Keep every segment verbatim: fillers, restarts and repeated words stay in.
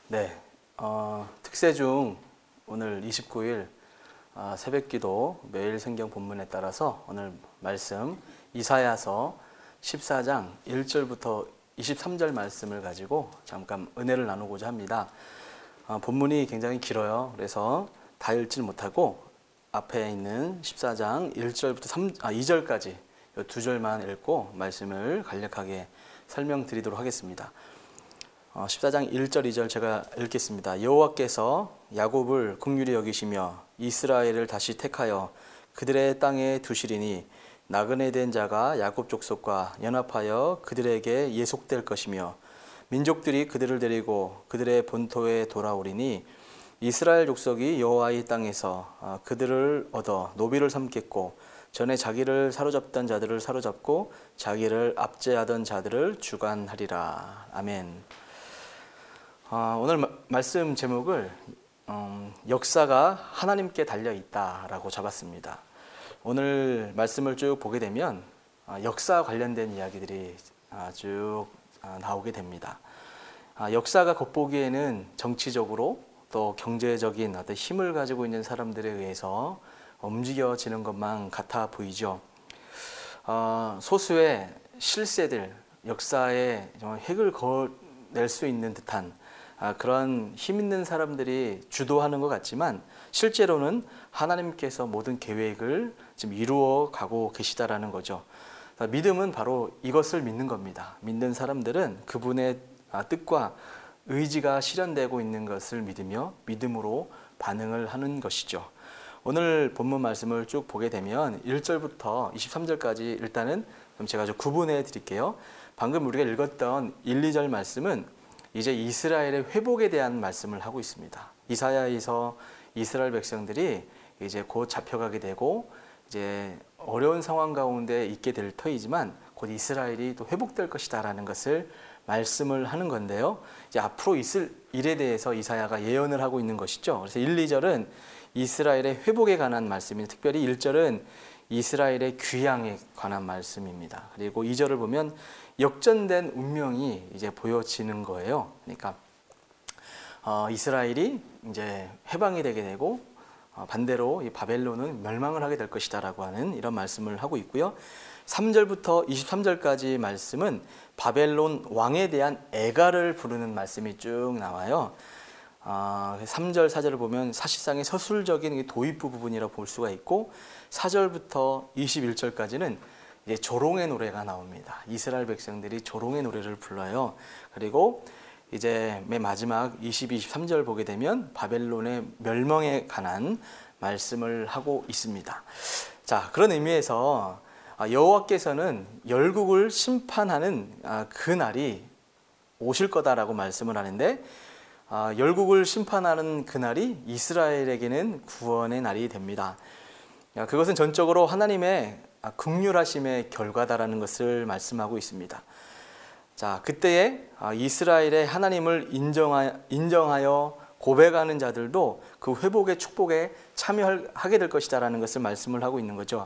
네, 어, 특세 중 오늘 이십구 일 어, 새벽기도 매일 성경 본문에 따라서 오늘 말씀 이사야서 십사 장 일 절부터 이십삼 절 말씀을 가지고 잠깐 은혜를 나누고자 합니다. 어, 본문이 굉장히 길어요. 그래서 다 읽지 못하고 앞에 있는 십사 장 일 절부터 삼, 아, 이 절까지 이 두 절만 읽고 말씀을 간략하게 설명드리도록 하겠습니다. 어, 십사 장 일 절 이 절 제가 읽겠습니다. 여호와께서 야곱을 긍휼히 여기시며 이스라엘을 다시 택하여 그들의 땅에 두시리니 나그네 된 자가 야곱 족속과 연합하여 그들에게 예속될 것이며 민족들이 그들을 데리고 그들의 본토에 돌아오리니 이스라엘 족속이 여호와의 땅에서 그들을 얻어 노비를 삼겠고 전에 자기를 사로잡던 자들을 사로잡고 자기를 압제하던 자들을 주관하리라. 아멘. 어, 오늘 마, 말씀 제목을 음, 역사가 하나님께 달려있다라고 잡았습니다. 오늘 말씀을 쭉 보게 되면 어, 역사와 관련된 이야기들이 어, 쭉 어, 나오게 됩니다. 어, 역사가 겉보기에는 정치적으로 또 경제적인 어떤 힘을 가지고 있는 사람들에 의해서 움직여지는 것만 같아 보이죠. 어, 소수의 실세들, 역사에 획을 그어낼 수 있는 듯한 아, 그런 힘 있는 사람들이 주도하는 것 같지만 실제로는 하나님께서 모든 계획을 지금 이루어 가고 계시다라는 거죠. 믿음은 바로 이것을 믿는 겁니다. 믿는 사람들은 그분의 뜻과 의지가 실현되고 있는 것을 믿으며 믿음으로 반응을 하는 것이죠. 오늘 본문 말씀을 쭉 보게 되면 일 절부터 이십삼 절까지 일단은 제가 좀 구분해 드릴게요. 방금 우리가 읽었던 일, 이 절 말씀은 이제 이스라엘의 회복에 대한 말씀을 하고 있습니다. 이사야에서 이스라엘 백성들이 이제 곧 잡혀가게 되고 이제 어려운 상황 가운데 있게 될 터이지만 곧 이스라엘이 또 회복될 것이다라는 것을 말씀을 하는 건데요. 이제 앞으로 있을 일에 대해서 이사야가 예언을 하고 있는 것이죠. 그래서 일, 이 절은 이스라엘의 회복에 관한 말씀이, 특별히 일 절은 이스라엘의 귀향에 관한 말씀입니다. 그리고 이 절을 보면 역전된 운명이 이제 보여지는 거예요. 그러니까 어, 이스라엘이 이제 해방이 되게 되고 어, 반대로 이 바벨론은 멸망을 하게 될 것이다라고 하는 이런 말씀을 하고 있고요. 삼 절부터 이십삼 절까지 말씀은 바벨론 왕에 대한 애가를 부르는 말씀이 쭉 나와요. 어, 삼 절, 사 절을 보면 사실상의 서술적인 도입부 부분이라고 볼 수가 있고 사 절부터 이십일 절까지는 이제 조롱의 노래가 나옵니다. 이스라엘 백성들이 조롱의 노래를 불러요. 그리고 이제 맨 마지막 이십이, 이십삼 절 보게 되면 바벨론의 멸망에 관한 말씀을 하고 있습니다. 자, 그런 의미에서 여호와께서는 열국을 심판하는 그 날이 오실 거다라고 말씀을 하는데 열국을 심판하는 그날이 이스라엘에게는 구원의 날이 됩니다. 그것은 전적으로 하나님의 긍휼하심의 결과다라는 것을 말씀하고 있습니다. 자, 그때에 이스라엘의 하나님을 인정하여, 인정하여 고백하는 자들도 그 회복의 축복에 참여하게 될 것이다라는 것을 말씀을 하고 있는 거죠.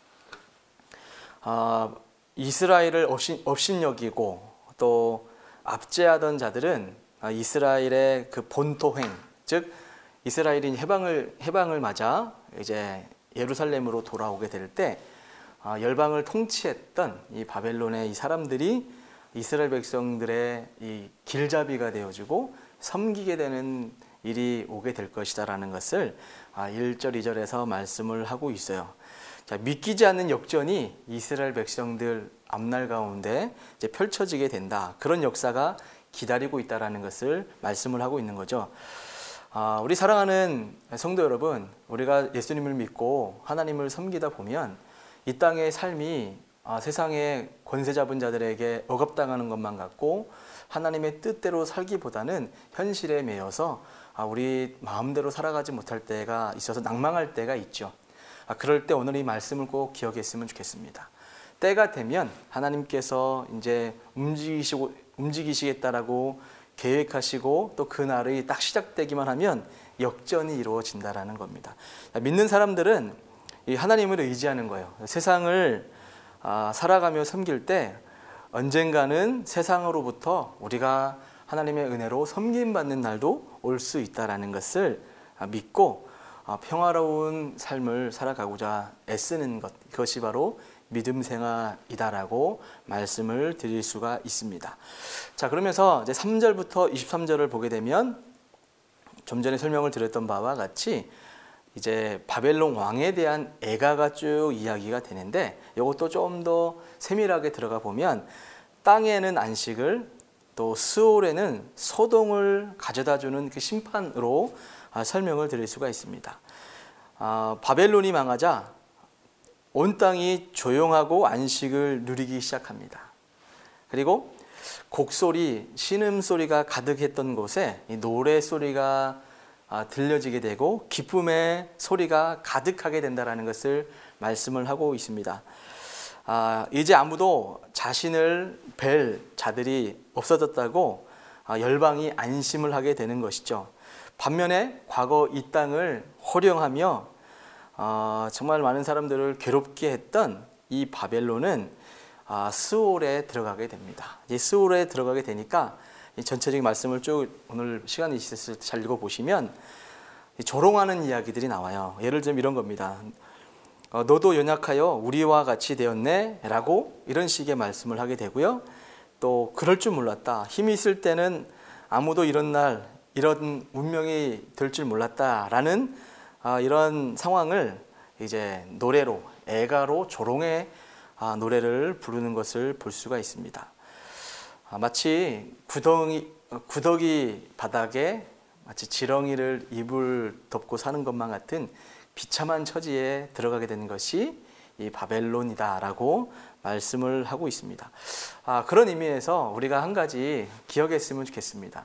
어, 이스라엘을 업신, 업신여기고 또 압제하던 자들은 이스라엘의 그 본토행, 즉 이스라엘이 해방을 해방을 맞아 이제 예루살렘으로 돌아오게 될 때 열방을 통치했던 이 바벨론의 이 사람들이 이스라엘 백성들의 이 길잡이가 되어주고 섬기게 되는 일이 오게 될 것이다라는 것을 일 절, 이 절에서 말씀을 하고 있어요. 자, 믿기지 않는 역전이 이스라엘 백성들 앞날 가운데 이제 펼쳐지게 된다. 그런 역사가 기다리고 있다라는 것을 말씀을 하고 있는 거죠. 아, 우리 사랑하는 성도 여러분, 우리가 예수님을 믿고 하나님을 섬기다 보면 이 땅의 삶이 아, 세상의 권세 잡은 자들에게 억압당하는 것만 같고 하나님의 뜻대로 살기보다는 현실에 매여서 아, 우리 마음대로 살아가지 못할 때가 있어서 낭망할 때가 있죠. 아, 그럴 때 오늘 이 말씀을 꼭 기억했으면 좋겠습니다. 때가 되면 하나님께서 이제 움직이시고 움직이시겠다라고 계획하시고 또 그날이 딱 시작되기만 하면 역전이 이루어진다라는 겁니다. 믿는 사람들은 이 하나님을 의지하는 거예요. 세상을 살아가며 섬길 때 언젠가는 세상으로부터 우리가 하나님의 은혜로 섬김받는 날도 올 수 있다라는 것을 믿고 평화로운 삶을 살아가고자 애쓰는 것, 그것이 바로 믿음 생활이다라고 말씀을 드릴 수가 있습니다. 자, 그러면서 이제 삼 절부터 이십삼 절을 보게 되면 좀 전에 설명을 드렸던 바와 같이 이제 바벨론 왕에 대한 애가가 쭉 이야기가 되는데, 이것도 좀 더 세밀하게 들어가 보면 땅에는 안식을, 또 스올에는 소동을 가져다주는 그 심판으로 설명을 드릴 수가 있습니다. 아, 바벨론이 망하자 온 땅이 조용하고 안식을 누리기 시작합니다. 그리고 곡소리, 신음소리가 가득했던 곳에 노래소리가 들려지게 되고 기쁨의 소리가 가득하게 된다는 것을 말씀을 하고 있습니다. 아, 이제 아무도 자신을 뵐 자들이 없어졌다고 열방이 안심을 하게 되는 것이죠. 반면에 과거 이 땅을 호령하며 어, 정말 많은 사람들을 괴롭게 했던 이 바벨론은 아, 스올에 들어가게 됩니다. 이 스올에 들어가게 되니까 이 전체적인 말씀을 쭉 오늘 시간이 있었을 때 잘 읽어보시면 조롱하는 이야기들이 나와요. 예를 들면 이런 겁니다. 어, 너도 연약하여 우리와 같이 되었네 라고 이런 식의 말씀을 하게 되고요. 또 그럴 줄 몰랐다. 힘이 있을 때는 아무도 이런 날 이런 운명이 될 줄 몰랐다라는 아, 이런 상황을 이제 노래로, 애가로, 조롱의 아, 노래를 부르는 것을 볼 수가 있습니다. 아, 마치 구덩이, 구더기 바닥에 마치 지렁이를 이불 덮고 사는 것만 같은 비참한 처지에 들어가게 되는 것이 이 바벨론이다라고 말씀을 하고 있습니다. 아, 그런 의미에서 우리가 한 가지 기억했으면 좋겠습니다.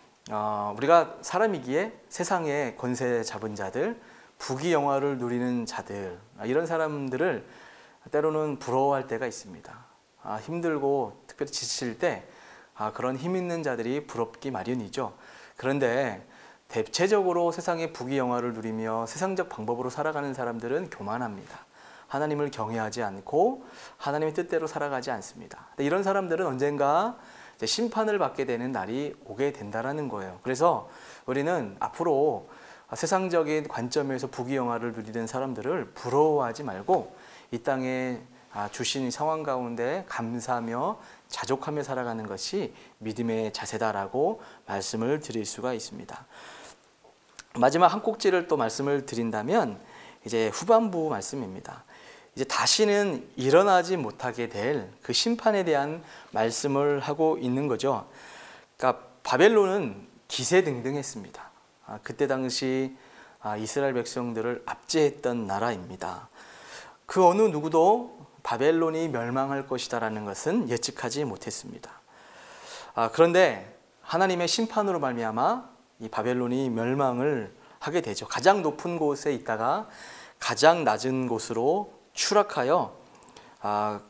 어, 우리가 사람이기에 세상의 권세 잡은 자들, 부귀영화를 누리는 자들, 이런 사람들을 때로는 부러워할 때가 있습니다. 아, 힘들고 특별히 지칠 때 아, 그런 힘 있는 자들이 부럽기 마련이죠. 그런데 대체적으로 세상의 부귀영화를 누리며 세상적 방법으로 살아가는 사람들은 교만합니다. 하나님을 경외하지 않고 하나님의 뜻대로 살아가지 않습니다. 이런 사람들은 언젠가 심판을 받게 되는 날이 오게 된다는 거예요. 그래서 우리는 앞으로 세상적인 관점에서 부귀영화를 누리는 사람들을 부러워하지 말고 이 땅에 주신 상황 가운데 감사하며 자족하며 살아가는 것이 믿음의 자세다라고 말씀을 드릴 수가 있습니다. 마지막 한 꼭지를 또 말씀을 드린다면 이제 후반부 말씀입니다. 이제 다시는 일어나지 못하게 될 그 심판에 대한 말씀을 하고 있는 거죠. 그러니까 바벨론은 기세등등했습니다. 아, 그때 당시 아, 이스라엘 백성들을 압제했던 나라입니다. 그 어느 누구도 바벨론이 멸망할 것이다라는 것은 예측하지 못했습니다. 아, 그런데 하나님의 심판으로 말미암아 이 바벨론이 멸망을 하게 되죠. 가장 높은 곳에 있다가 가장 낮은 곳으로 추락하여 아,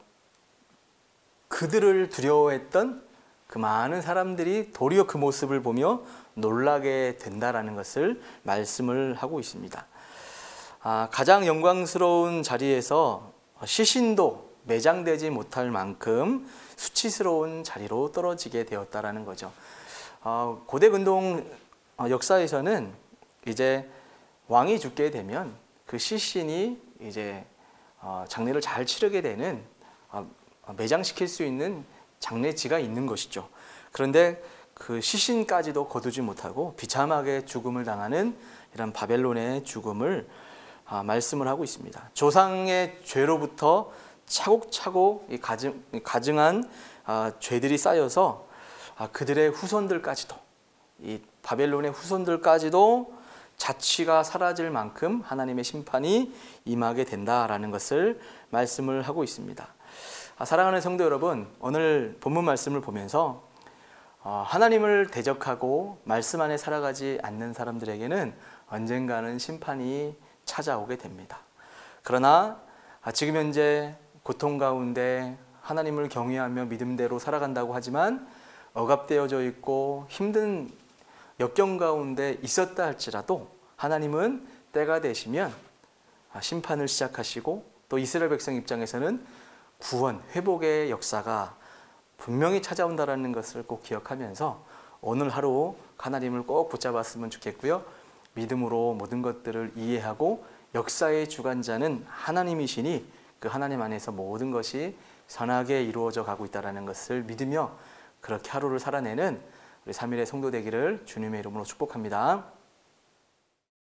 그들을 두려워했던 그 많은 사람들이 도리어 그 모습을 보며 놀라게 된다라는 것을 말씀을 하고 있습니다. 아, 가장 영광스러운 자리에서 시신도 매장되지 못할 만큼 수치스러운 자리로 떨어지게 되었다라는 거죠. 어, 고대 근동 역사에서는 이제 왕이 죽게 되면 그 시신이 이제 어, 장례를 잘 치르게 되는 어, 매장시킬 수 있는 장례지가 있는 것이죠. 그런데 그 시신까지도 거두지 못하고 비참하게 죽음을 당하는 이런 바벨론의 죽음을 아, 말씀을 하고 있습니다. 조상의 죄로부터 차곡차곡 이 가증, 가증한 아, 죄들이 쌓여서 아, 그들의 후손들까지도 이 바벨론의 후손들까지도 자취가 사라질 만큼 하나님의 심판이 임하게 된다라는 것을 말씀을 하고 있습니다. 아, 사랑하는 성도 여러분, 오늘 본문 말씀을 보면서 어, 하나님을 대적하고 말씀 안에 살아가지 않는 사람들에게는 언젠가는 심판이 찾아오게 됩니다. 그러나 지금 현재 고통 가운데 하나님을 경외하며 믿음대로 살아간다고 하지만 억압되어져 있고 힘든 역경 가운데 있었다 할지라도 하나님은 때가 되시면 심판을 시작하시고 또 이스라엘 백성 입장에서는 구원, 회복의 역사가 분명히 찾아온다는 것을 꼭 기억하면서 오늘 하루 하나님을 꼭 붙잡았으면 좋겠고요. 믿음으로 모든 것들을 이해하고 역사의 주관자는 하나님이시니 그 하나님 안에서 모든 것이 선하게 이루어져 가고 있다는 것을 믿으며 그렇게 하루를 살아내는 우리 삼일의 성도 되기를 주님의 이름으로 축복합니다.